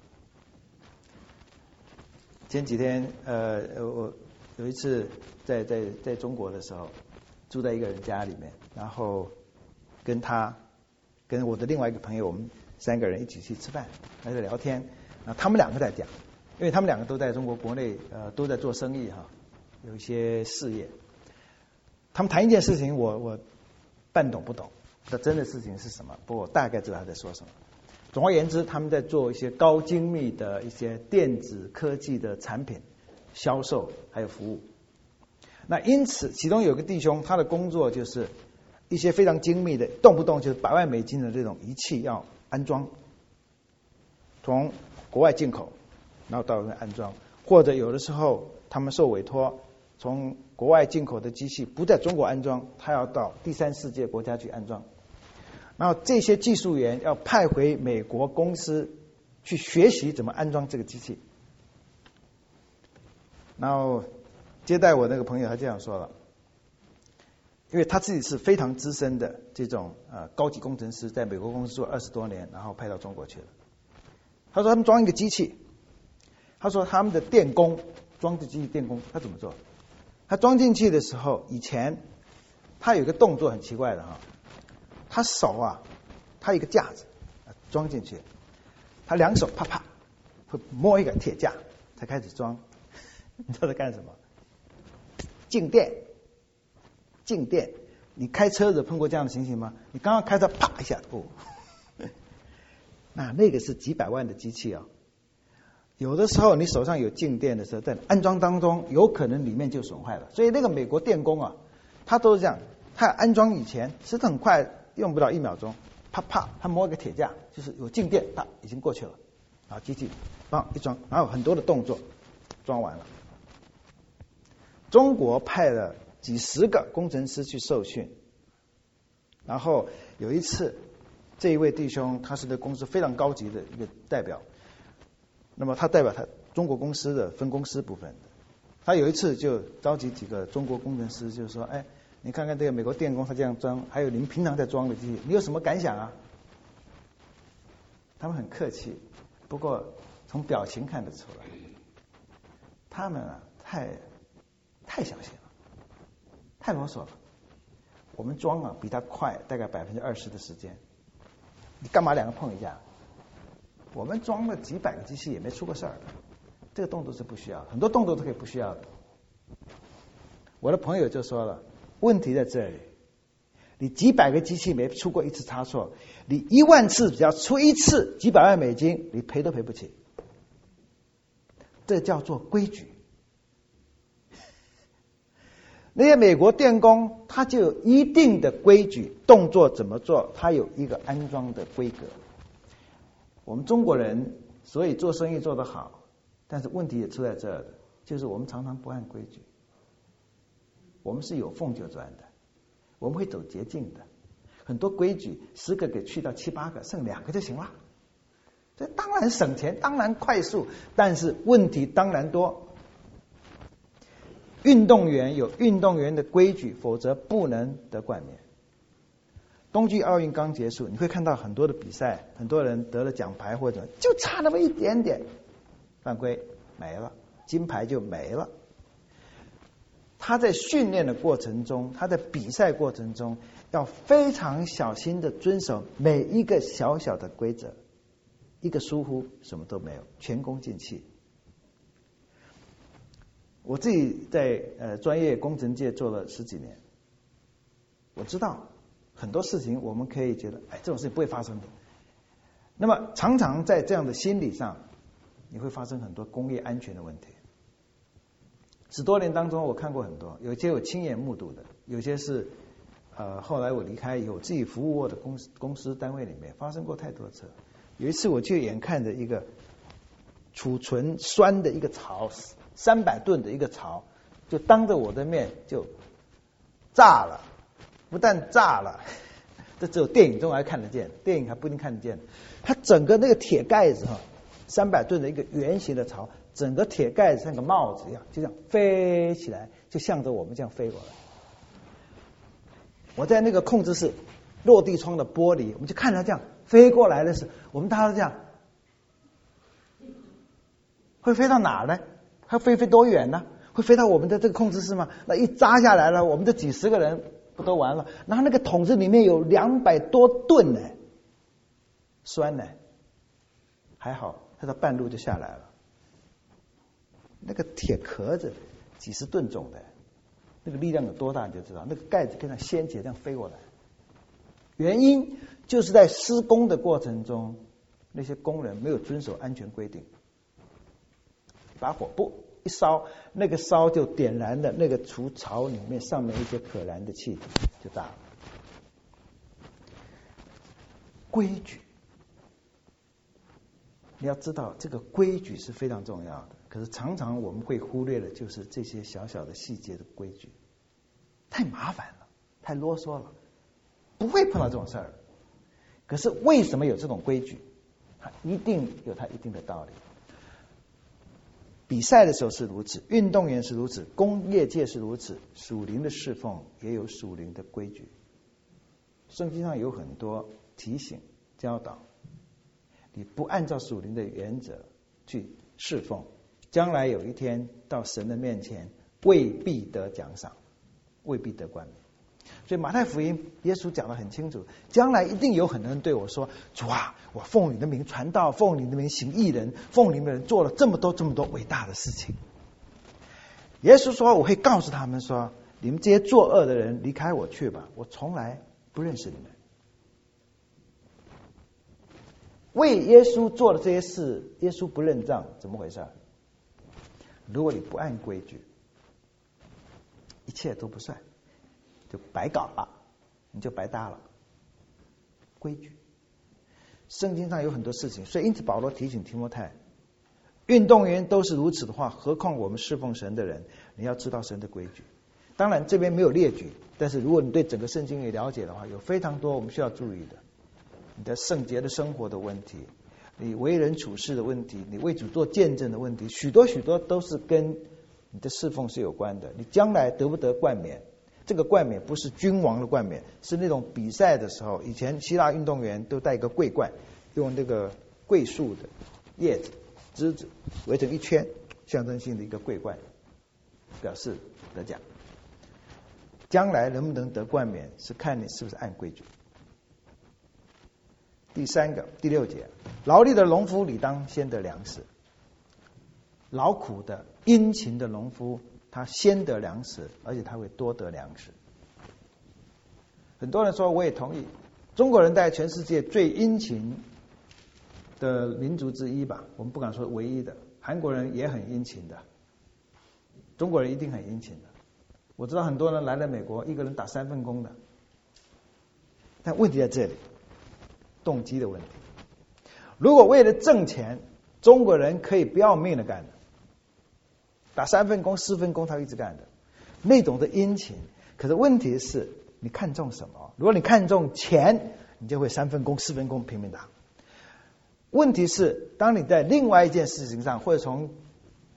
前几天我有一次在中国的时候，住在一个人家里面，然后跟我的另外一个朋友，我们3个人一起去吃饭，还在聊天。他们2个在讲，因为他们2个都在中国国内都在做生意哈，有一些事业。他们谈一件事情，我半懂不懂，这真的事情是什么？不过我大概知道他在说什么。总而言之，他们在做一些高精密的一些电子科技的产品销售还有服务。那因此，其中有个弟兄，他的工作就是一些非常精密的，动不动就是100万美金的这种仪器要安装，从国外进口，然后到那安装，或者有的时候他们受委托，从国外进口的机器不在中国安装，他要到第3世界国家去安装。然后这些技术员要派回美国公司去学习怎么安装这个机器。然后接待我那个朋友他这样说了，因为他自己是非常资深的这种高级工程师，在美国公司做20多年，然后派到中国去了。他说他们装一个机器，他说他们的电工装这机器电工他怎么做？他装进去的时候，以前他有一个动作很奇怪的哈，他手他有一个架子装进去，他2手啪啪会摸一个铁架才开始装。你知道在干什么？静电。你开车子碰过这样的情形吗？你刚刚开车啪一下，那个是几百万的机器啊。有的时候你手上有静电的时候，在安装当中有可能里面就损坏了。所以那个美国电工他都是这样，他安装以前是很快，用不到1秒钟，啪啪他摸一个铁架，就是有静电，啪已经过去了，然后机器帮一装，然后很多的动作装完了。中国派了几十个工程师去受训，然后有一次这一位弟兄他是对公司非常高级的一个代表，那么他代表他中国公司的分公司部分的，他有一次就召集几个中国工程师，就说哎，你看看这个美国电工他这样装，还有你们平常在装的机器，你有什么感想啊？他们很客气，不过从表情看得出来，他们太小心了，太啰嗦了。我们装比他快大概20%的时间，你干嘛2个碰一下？我们装了几百个机器也没出过事儿，这个动作是不需要的，很多动作都可以不需要的。我的朋友就说了，问题在这里，你几百个机器没出过1次差错，你1万次只要出1次几百万美金，你赔都赔不起。这叫做规矩。那些美国电工他就有一定的规矩，动作怎么做，他有一个安装的规格。我们中国人所以做生意做得好，但是问题也出在这儿的，就是我们常常不按规矩。我们是有缝就钻的，我们会走捷径的，很多规矩10个给去到7、8个，剩2个就行了。这当然省钱，当然快速，但是问题当然多。 运动员有运动员的规矩，否则不能得冠冕。冬季奥运刚结束，你会看到很多的比赛，很多人得了奖牌或者就差那么一点点，犯规没了，金牌就没了。他在训练的过程中，他在比赛过程中，要非常小心的遵守每一个小小的规则，一个疏忽什么都没有，前功尽弃。我自己在专业工程界做了10几年，我知道很多事情我们可以觉得，这种事情不会发生的。那么常常在这样的心理上，你会发生很多工业安全的问题。10多年当中，我看过很多，有些我亲眼目睹的，有些是后来我离开以后自己服务过的公司单位里面发生过太多次。有一次我就眼看着一个储存酸的一个槽，300吨的一个槽，就当着我的面就炸了，不但炸了，这只有电影中还看得见，电影还不一定看得见。它整个那个铁盖子300吨的一个圆形的槽，整个铁盖子像个帽子一样，就这样飞起来，就向着我们这样飞过来。我在那个控制室落地窗的玻璃，我们就看它这样飞过来的时候，我们大家都这样，会飞到哪儿呢？它飞多远呢？会飞到我们的这个控制室吗？那一扎下来了，我们这几十个人不都完了？然后那个桶子里面有200多吨呢，酸呢，还好它到半路就下来了。那个铁壳子几十吨重的，那个力量有多大你就知道，那个盖子跟它掀起来这样飞过来。原因就是在施工的过程中，那些工人没有遵守安全规定，把火一烧，那个烧就点燃了那个除槽里面上面一些可燃的气体，就炸了。规矩，你要知道这个规矩是非常重要的，可是常常我们会忽略的就是这些小小的细节的规矩，太麻烦了，太啰嗦了，不会碰到这种事儿。可是为什么有这种规矩？它一定有它一定的道理。比赛的时候是如此，运动员是如此，工业界是如此，属灵的侍奉也有属灵的规矩。圣经上有很多提醒教导，你不按照属灵的原则去侍奉，将来有一天到神的面前未必得奖赏，未必得冠冕。所以马太福音耶稣讲得很清楚，将来一定有很多人对我说，主啊，我奉你的名传道，奉你的名行义人，奉你的名做了这么多伟大的事情。耶稣说，我会告诉他们说，你们这些作恶的人离开我去吧，我从来不认识你们。为耶稣做的这些事，耶稣不认账，怎么回事？如果你不按规矩，一切都不算，就白搞了，你就白搭了。规矩，圣经上有很多事情，所以因此保罗提醒提摩太，运动员都是如此的话，何况我们侍奉神的人，你要知道神的规矩。当然这边没有列举，但是如果你对整个圣经也了解的话，有非常多我们需要注意的。你的圣洁的生活的问题，你为人处事的问题，你为主做见证的问题，许多都是跟你的侍奉是有关的。你将来得不得冠冕，这个冠冕不是君王的冠冕，是那种比赛的时候，以前希腊运动员都带一个桂冠，用那个桂树的叶子枝子围成一圈，象征性的一个桂冠，表示得奖。将来能不能得冠冕，是看你是不是按规矩。第6节，劳力的农夫理当先得粮食。劳苦的殷勤的农夫，他先得粮食，而且他会多得粮食。很多人说，我也同意，中国人在全世界最殷勤的民族之一吧，我们不敢说唯一的。韩国人也很殷勤的，中国人一定很殷勤的。我知道很多人来了美国，一个人打3份工的，但问题在这里，动机的问题。如果为了挣钱，中国人可以不要命的干的，打3份工4份工他一直干的，那种的殷勤。可是问题是你看重什么？如果你看重钱，你就会3份工4份工拼命打。问题是当你在另外一件事情上，或者从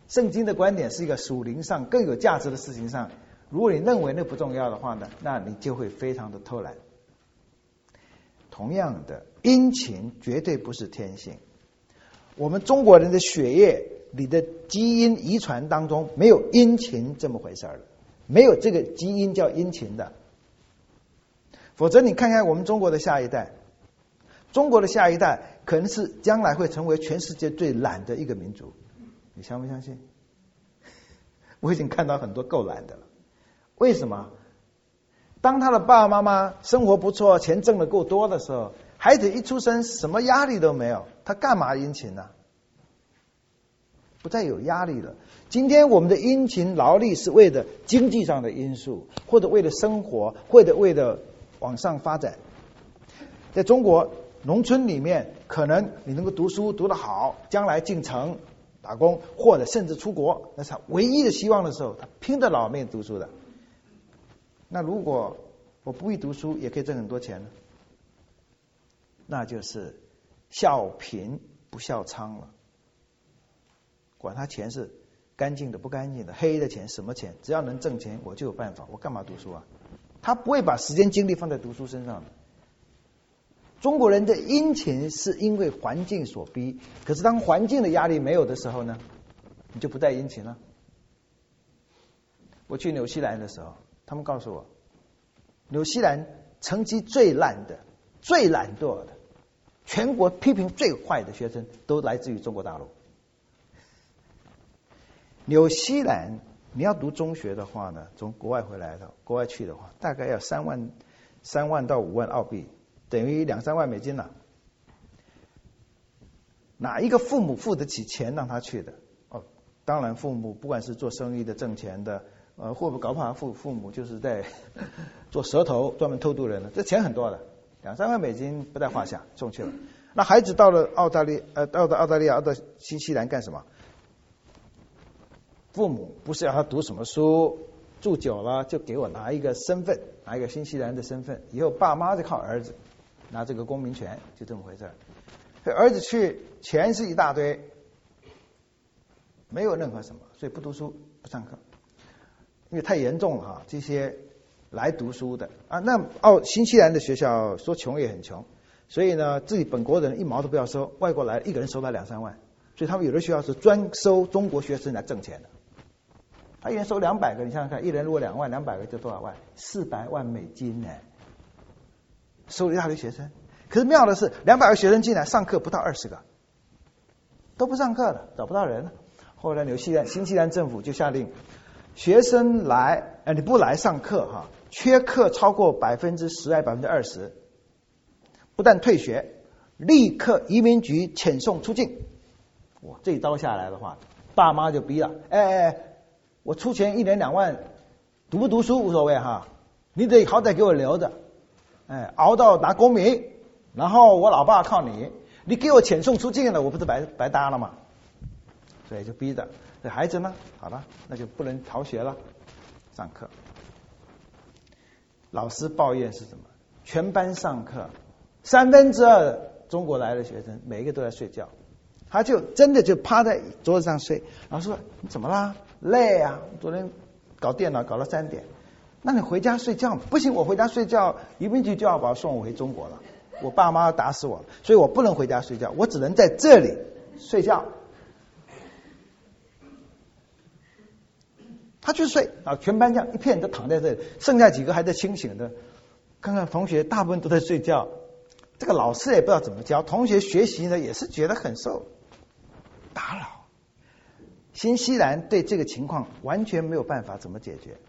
圣经的观点是一个属灵上更有价值的事情上，如果你认为那不重要的话呢，那你就会非常的偷懒。同样的，殷勤绝对不是天性。我们中国人的血液里的基因遗传当中没有殷勤这么回事儿，没有这个基因叫殷勤的。否则你看看我们中国的下一代，中国的下一代可能是将来会成为全世界最懒的一个民族，你相不相信？我已经看到很多够懒的了。为什么？当他的爸爸妈妈生活不错，钱挣得够多的时候，孩子一出生什么压力都没有，他干嘛殷勤呢？不再有压力了。今天我们的殷勤劳力是为了经济上的因素，或者为了生活，或者为了往上发展。在中国农村里面，可能你能够读书读得好，将来进城打工，或者甚至出国，那是他唯一的希望的时候，他拼着老命读书的。那如果我不会读书也可以挣很多钱呢？那就是笑贫不笑娼了。管他钱是干净的不干净的，黑的钱什么钱，只要能挣钱我就有办法，我干嘛读书啊？他不会把时间精力放在读书身上的。中国人的殷勤是因为环境所逼，可是当环境的压力没有的时候呢，你就不再殷勤了。我去纽西兰的时候，他们告诉我，纽西兰成绩最烂的、最懒惰的、全国批评最坏的学生都来自于中国大陆。纽西兰你要读中学的话呢，从国外回来的，国外去的话，大概要3万到5万澳币，等于2-3万美金了。哪一个父母付得起钱让他去的？哦，当然父母不管是做生意的、挣钱的，或者搞不好父母就是在做蛇头，专门偷渡人的，这钱很多的，2-3万美金不在话下，送去了。那孩子到了澳大利亚、到新西兰干什么？父母不是要他读什么书，住久了就给我拿一个身份，拿一个新西兰的身份，以后爸妈就靠儿子拿这个公民权，就这么回事。所以儿子去钱是一大堆，没有任何什么，所以不读书不上课，因为太严重了哈。这些来读书的啊，那新西兰的学校说穷也很穷，所以呢自己本国人1毛都不要收，外国来一个人收他2-3万，所以他们有的学校是专收中国学生来挣钱的。他一人收200个，你想想看，一人如果2万，200个就多少万？400万美金呢，收了一大堆学生。可是妙的是，200个学生进来上课不到20个，都不上课的，找不到人了。后来新西兰政府就下令，学生来，你不来上课哈，缺课超过10%还20%，不但退学，立刻移民局遣送出境。哇，这一刀下来的话，爸妈就逼了，我出钱1年2万，读不读书无所谓哈，你得好歹给我留着，熬到拿公民，然后我老爸靠你，你给我遣送出境了，我不是白搭了吗？所以就逼着这孩子呢，好了，那就不能逃学了，上课。老师抱怨是什么？全班上课，2/3中国来的学生每一个都在睡觉，他就真的就趴在桌子上睡。老师说你怎么啦？累啊，昨天搞电脑搞到3点。那你回家睡觉吗？不行，我回家睡觉，移民局就要把我送我回中国了，我爸妈要打死我，所以我不能回家睡觉，我只能在这里睡觉。他去睡啊，全班这样一片都躺在这里，剩下几个还在清醒的。看看同学大部分都在睡觉，这个老师也不知道怎么教，同学学习呢也是觉得很受打扰。新西兰对这个情况完全没有办法怎么解决。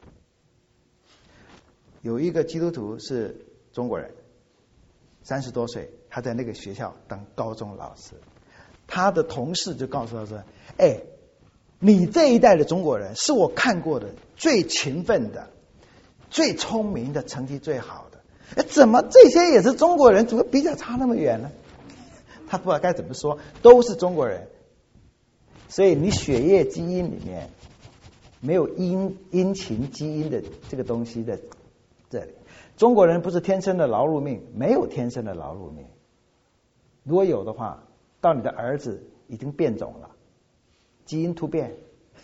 有一个基督徒是中国人，30多岁，他在那个学校当高中老师，他的同事就告诉他说，你这一代的中国人是我看过的最勤奋的、最聪明的、成绩最好的，怎么这些也是中国人，怎么比较差那么远呢？他不知道该怎么说，都是中国人。所以你血液基因里面没有殷勤基因的这个东西在这里。中国人不是天生的劳碌命，没有天生的劳碌命。如果有的话，到你的儿子已经变种了，基因突变，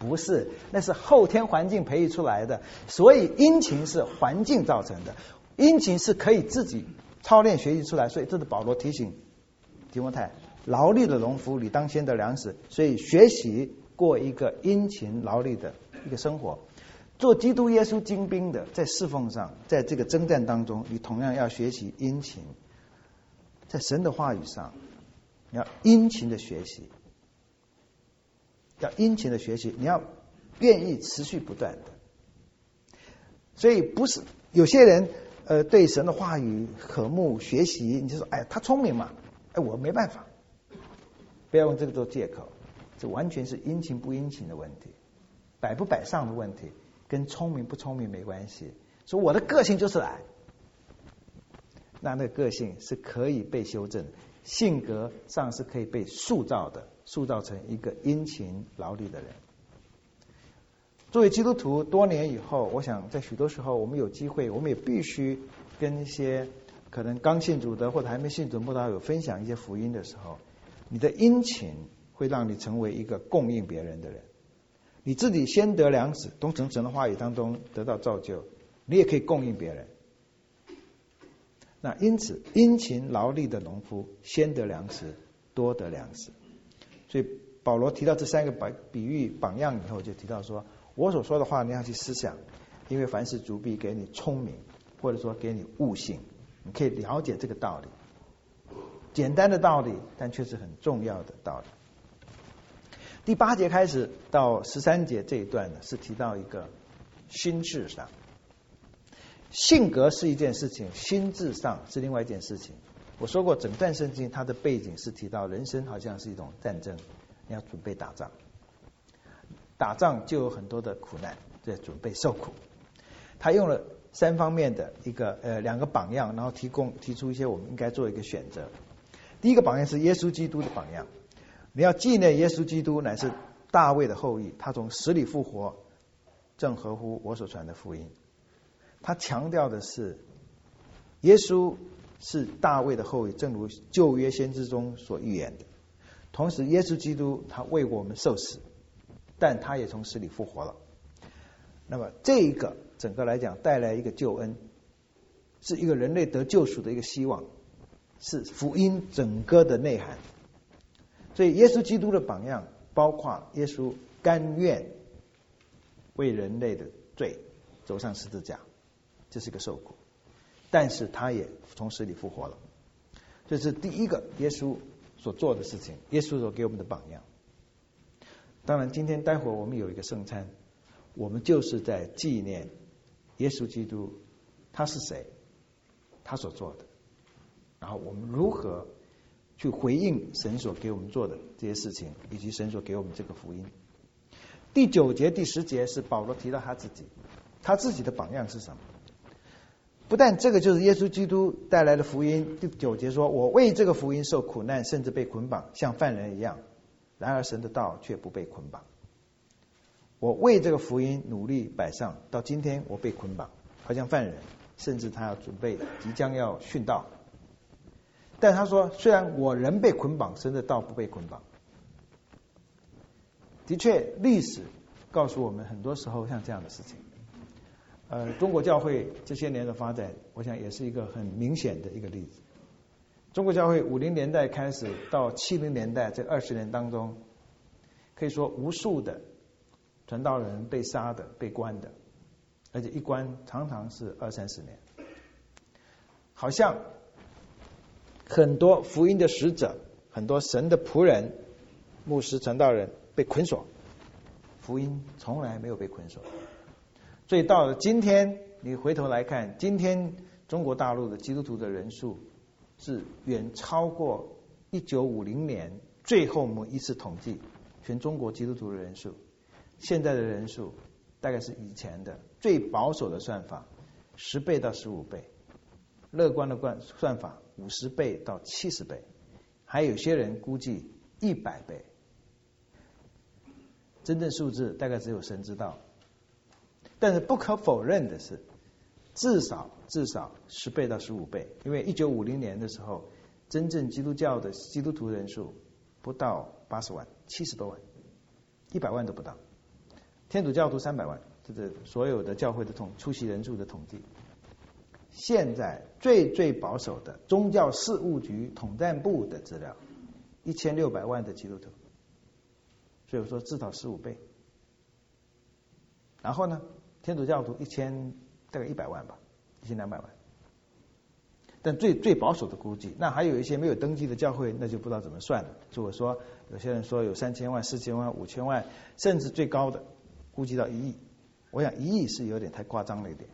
不是，那是后天环境培育出来的。所以殷勤是环境造成的，殷勤是可以自己操练学习出来。所以这是保罗提醒提摩太，劳力的农夫理当先得粮食，所以学习过一个殷勤劳力的一个生活。做基督耶稣精兵的，在侍奉上，在这个征战当中，你同样要学习殷勤。在神的话语上，你要殷勤的学习，要殷勤的学习，你要愿意持续不断的。所以不是有些人对神的话语渴慕学习，你就说哎他聪明嘛，哎我没办法，不要用这个做借口，这完全是殷勤不殷勤的问题，摆不摆上的问题，跟聪明不聪明没关系。说我的个性就是懒，那个个性是可以被修正，性格上是可以被塑造的，塑造成一个殷勤劳力的人。作为基督徒多年以后，我想在许多时候我们有机会，我们也必须跟一些可能刚信主的或者还没信主的慕道友分享一些福音的时候，你的殷勤会让你成为一个供应别人的人。你自己先得粮食，从神的话语当中得到造就，你也可以供应别人。那因此殷勤劳力的农夫先得粮食，多得粮食。所以保罗提到这三个比喻榜样以后，就提到说，我所说的话你要去思想，因为凡事主必给你聪明，或者说给你悟性，你可以了解这个道理。简单的道理，但却是很重要的道理。第8节开始到13节这一段呢，是提到一个心智上。性格是一件事情，心智上是另外一件事情。我说过，整段圣经它的背景是提到人生好像是一种战争，你要准备打仗，打仗就有很多的苦难，在准备受苦。他用了3方面的2个榜样，然后提出一些我们应该做一个选择。第一个榜样是耶稣基督的榜样，你要纪念耶稣基督乃是大卫的后裔，他从死里复活，正合乎我所传的福音。他强调的是耶稣是大卫的后裔，正如旧约先知中所预言的。同时耶稣基督他为我们受死，但他也从死里复活了。那么这个整个来讲带来一个救恩，是一个人类得救赎的一个希望，是福音整个的内涵。所以耶稣基督的榜样包括耶稣甘愿为人类的罪走上十字架，这是一个受苦，但是他也从死里复活了。这是第一个耶稣所做的事情，耶稣所给我们的榜样。当然今天待会我们有一个圣餐，我们就是在纪念耶稣基督他是谁，他所做的，然后我们如何去回应神所给我们做的这些事情，以及神所给我们这个福音。第9节第10节是保罗提到他自己的榜样是什么。不但这个就是耶稣基督带来的福音，第9节说，我为这个福音受苦难，甚至被捆绑，像犯人一样，然而神的道却不被捆绑。我为这个福音努力摆上，到今天我被捆绑，好像犯人，甚至他要准备即将要殉道。但他说，虽然我人被捆绑，神的道不被捆绑。的确历史告诉我们很多时候像这样的事情。中国教会这些年的发展，我想也是一个很明显的一个例子。中国教会50年代开始到70年代这20年当中，可以说无数的传道人被杀的、被关的，而且一关常常是20-30年。好像很多福音的使者，很多神的仆人、牧师、传道人被捆锁，福音从来没有被捆锁。所以到了今天，你回头来看，今天中国大陆的基督徒的人数是远超过1950年最后某一次统计全中国基督徒的人数。现在的人数大概是以前的最保守的算法10倍到15倍，乐观的算法50倍到70倍，还有些人估计100倍。真正数字大概只有神知道。但是不可否认的是，至少10倍到15倍，因为1950年的时候，真正基督教的基督徒人数不到80万，70多万，100万都不到。 天主教徒300万，这是所有的教会的出席人数的统计。现在最保守的宗教事务局统战部的资料，1600万的基督徒，所以我说至少15倍。然后呢，天主教徒大概100万吧，1200万。但最保守的估计，那还有一些没有登记的教会，那就不知道怎么算了。所以我说，有些人说有3000万、4000万、5000万，甚至最高的估计到1亿。我想1亿是有点太夸张了一点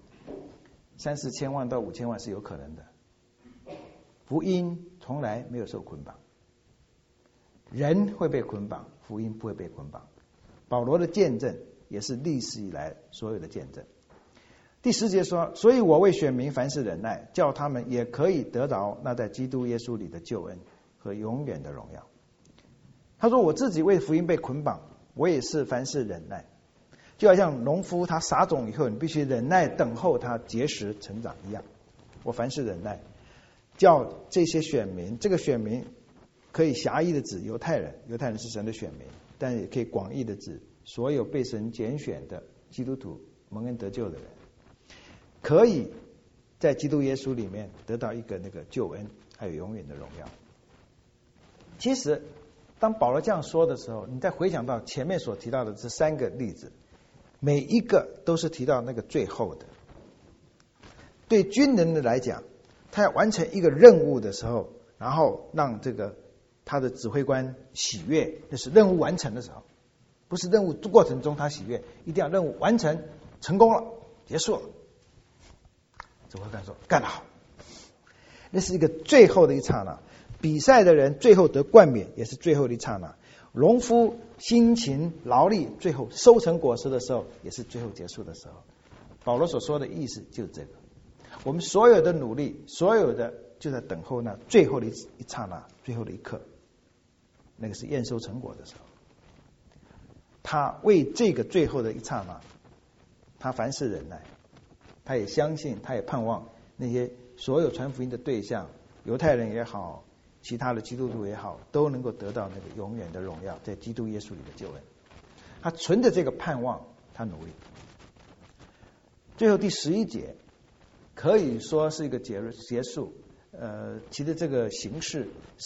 ，3、4千万到5000万是有可能的。福音从来没有受捆绑，人会被捆绑，福音不会被捆绑。保罗的见证也是历史以来所有的见证。第10节说，所以我为选民凡事忍耐，叫他们也可以得着那在基督耶稣里的救恩和永远的荣耀。他说我自己为福音被捆绑，我也是凡事忍耐，就好像农夫他撒种以后，你必须忍耐等候它结实成长一样。我凡事忍耐，叫这些选民，这个选民可以狭义的指犹太人，犹太人是神的选民，但也可以广义的指所有被神拣选的基督徒，蒙恩得救的人，可以在基督耶稣里面得到一个那个救恩，还有永远的荣耀。其实当保罗这样说的时候，你再回想到前面所提到的这3个例子，每一个都是提到那个最后的。对军人的来讲，他要完成一个任务的时候，然后让这个他的指挥官喜悦，就是任务完成的时候，不是任务过程中他喜悦，一定要任务完成成功了，结束了，指挥官说干得好。那是一个最后的一刹那。比赛的人最后得冠冕，也是最后的一刹那。农夫辛勤劳力，最后收成果实的时候，也是最后结束的时候。保罗所说的意思就是这个。我们所有的努力，所有的就在等候那最后的一刹那，最后的一刻，那个是验收成果的时候。他为这个最后的一刹那，他凡事忍耐，他也相信，他也盼望那些所有传福音的对象，犹太人也好，其他的基督徒也好，都能够得到那个永远的荣耀，在基督耶稣里的救恩。他存着这个盼望，他努力。最后第11节可以说是一个结束。其实这个形式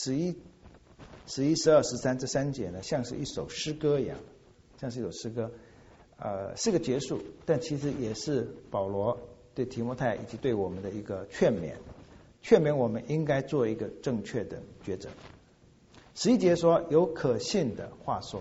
11、12、13这3节呢，像是一首诗歌一样，像是一首诗歌，是个结束，但其实也是保罗对提摩太以及对我们的一个劝勉我们应该做一个正确的抉择。11节说有可信的话说，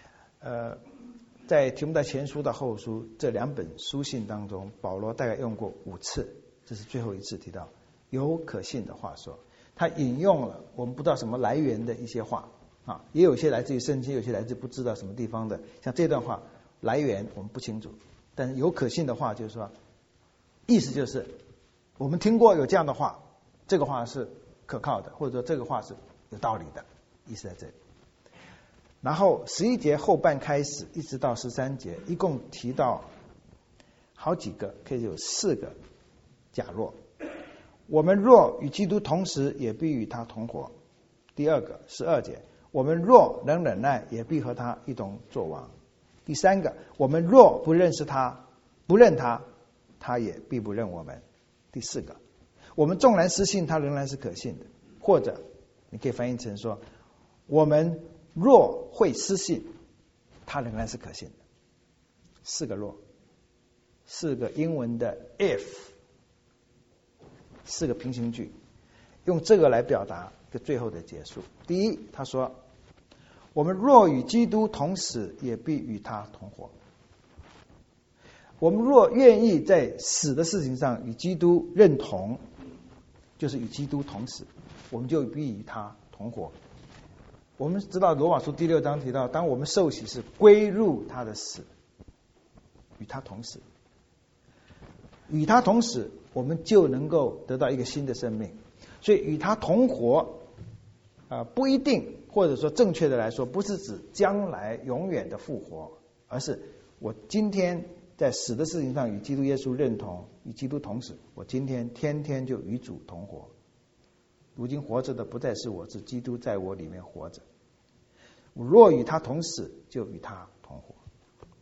在提摩太前书到后书这2本书信当中，保罗大概用过5次，这是最后一次提到有可信的话说。他引用了我们不知道什么来源的一些话啊，也有些来自于圣经，有些来自不知道什么地方的，像这段话来源我们不清楚，但是有可信的话就是说，意思就是我们听过有这样的话，这个话是可靠的，或者说这个话是有道理的，意思在这里。然后11节后半开始一直到13节，一共提到好几个，可以有4个假若。我们若与基督同时，也必与他同活。第2个12节，我们若能忍耐，也必和他一同作王。第3个，我们若不认识他，不认他，他也必不认我们。第4个，我们纵然失信，他仍然是可信的。或者你可以翻译成说，我们若会失信，他仍然是可信的。4个若，4个英文的 if， 4个平行句，用这个来表达一个最后的结束。第一，他说我们若与基督同死，也必与他同活。我们若愿意在死的事情上与基督认同，就是与基督同死，我们就必与他同活。我们知道罗马书第6章提到，当我们受洗是归入他的死，与他同死，与他同死，我们就能够得到一个新的生命。所以与他同活不一定，或者说正确的来说，不是指将来永远的复活，而是我今天在死的事情上与基督耶稣认同，与基督同死，我今天天天就与主同活。如今活着的不再是我，是基督在我里面活着。我若与他同死，就与他同活。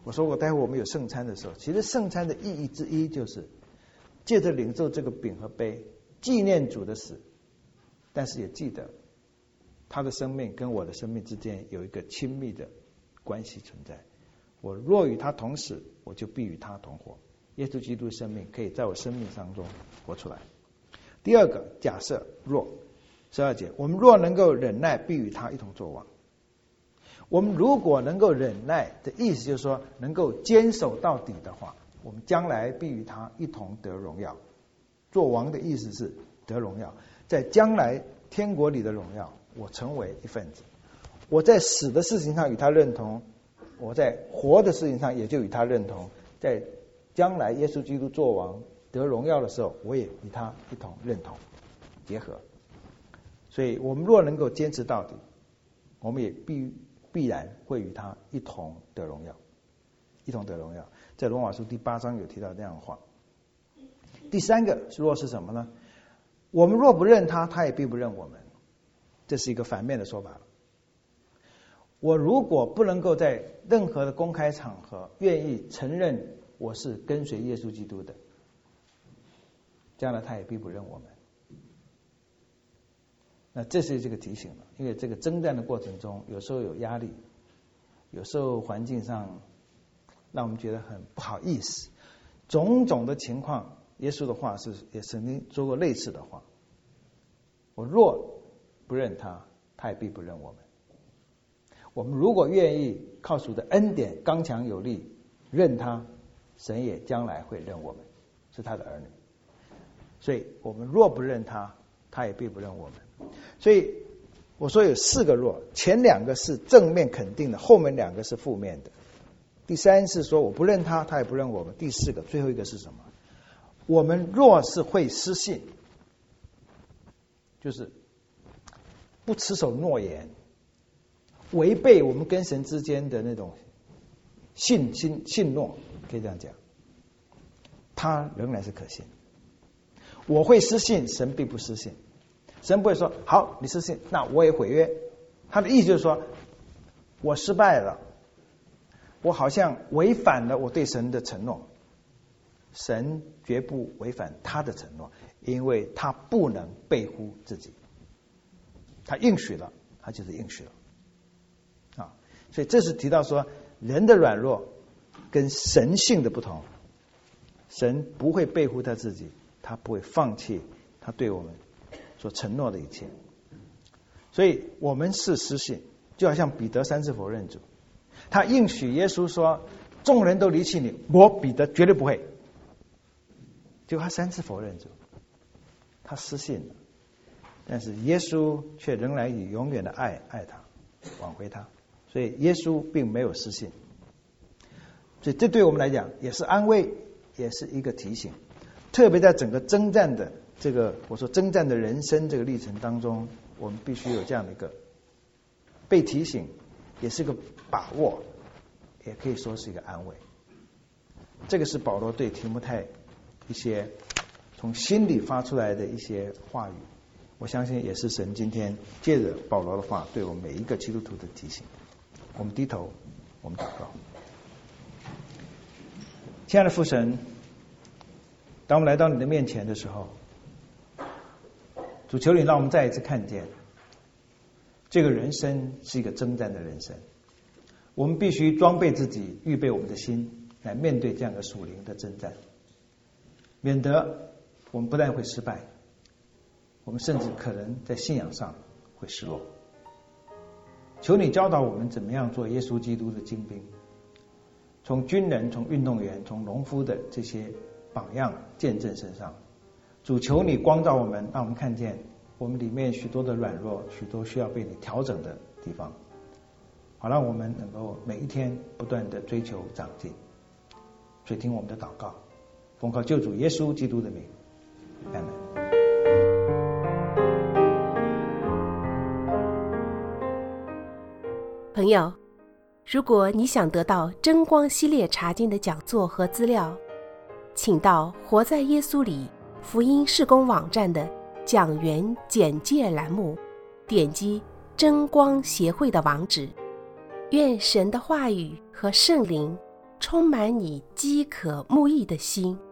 我说过待会我们有圣餐的时候，其实圣餐的意义之一就是借着领受这个饼和杯，纪念主的死，但是也记得他的生命跟我的生命之间有一个亲密的关系存在。我若与他同死，我就必与他同活。耶稣基督的生命可以在我生命当中活出来。第二个假设，若12节，我们若能够忍耐，必与他一同作王。我们如果能够忍耐的意思就是说能够坚守到底的话，我们将来必与他一同得荣耀。做王的意思是得荣耀，在将来天国里的荣耀，我成为一份子。我在死的事情上与他认同，我在活的事情上也就与他认同。在将来耶稣基督做王得荣耀的时候，我也与他一同认同结合。所以我们若能够坚持到底，我们也必然会与他一同得荣耀，一同得荣耀。在罗马书第8章有提到这样的话。第三个若是什么呢？我们若不认他，他也必不认我们。这是一个反面的说法。我如果不能够在任何的公开场合愿意承认我是跟随耶稣基督的，将来他也必不认我们。那这是这个提醒了，因为这个征战的过程中，有时候有压力，有时候环境上让我们觉得很不好意思，种种的情况，耶稣的话也曾经说过类似的话。我若不认他，他也必不认我们。我们如果愿意靠主的恩典刚强有力认他，神也将来会认我们，是他的儿女。所以我们若不认他，他也必不认我们。所以我说有4个若，前2个是正面肯定的，后面2个是负面的。第3是说我不认他，他也不认我们。第4个最后一个是什么？我们若是会失信，就是不持守诺言，违背我们跟神之间的那种信诺，可以这样讲，他仍然是可信。我会失信，神并不失信。神不会说好你失信，那我也毁约。他的意思就是说我失败了，我好像违反了我对神的承诺。神绝不违反他的承诺，因为他不能背乎自己。他应许了，他就是应许了啊。所以这是提到说人的软弱跟神性的不同。神不会背乎他自己，他不会放弃他对我们所承诺的一切。所以我们是失信，就好像彼得3次否认主，他应许耶稣说众人都离弃你，我彼得绝对不会。结果他3次否认主，他失信了，但是耶稣却仍然以永远的爱他，挽回他。所以耶稣并没有失信。所以这对我们来讲也是安慰，也是一个提醒。特别在整个征战的这个我说征战的人生这个历程当中，我们必须有这样的一个被提醒，也是个把握，也可以说是一个安慰。这个是保罗对提摩太一些从心里发出来的一些话语，我相信也是神今天借着保罗的话对我们每一个基督徒的提醒。我们低头，我们祷告。亲爱的父神，当我们来到你的面前的时候，主求你让我们再一次看见这个人生是一个征战的人生，我们必须装备自己，预备我们的心来面对这样的属灵的征战，免得我们不但会失败，我们甚至可能在信仰上会失落。求你教导我们怎么样做耶稣基督的精兵，从军人、从运动员、从农夫的这些榜样见证身上。主求你光照我们，让我们看见我们里面许多的软弱，许多需要被你调整的地方，好让我们能够每一天不断的追求长进。所以听我们的祷告，奉靠救主耶稣基督的名，阿们。 朋友，如果你想得到真光系列查经的讲座和资料，请到活在耶稣里福音事工网站的讲员简介栏目，点击真光协会的网址。愿神的话语和圣灵充满你饥渴慕义的心。